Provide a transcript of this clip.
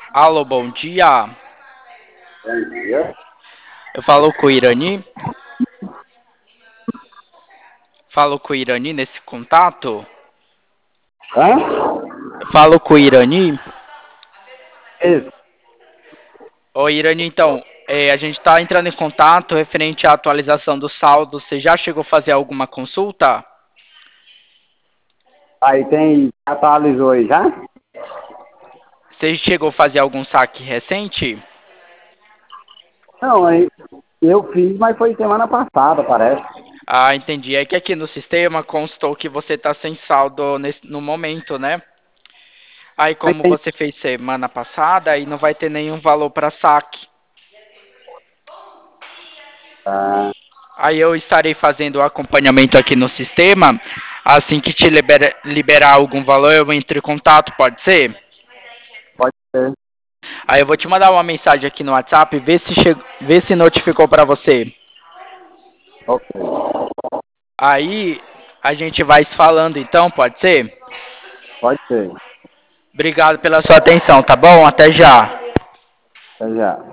Alô, bom dia. Bom dia. Eu falo com o Irani. Falo com o Irani nesse contato. Hã? Eu falo com o Irani. Isso. Oi, Irani, então, a gente está entrando em contato referente à atualização do saldo. Você já chegou a fazer alguma consulta? Aí tem, atualizou aí já? Você chegou a fazer algum saque recente? Não, aí eu fiz, mas foi semana passada, parece. Ah, entendi. É que aqui no sistema constou que você está sem saldo no momento, né? Aí, como você fez semana passada, aí não vai ter nenhum valor para saque. Ah, Aí eu estarei fazendo o acompanhamento aqui no sistema. Assim que te liberar algum valor, eu entro em contato, pode ser? pode ser. Aí eu vou te mandar uma mensagem aqui no WhatsApp, vê se notificou para você. Ok. Aí a gente vai se falando então, pode ser? Pode ser. Obrigado pela sua atenção, tá bom? Até já. Até já.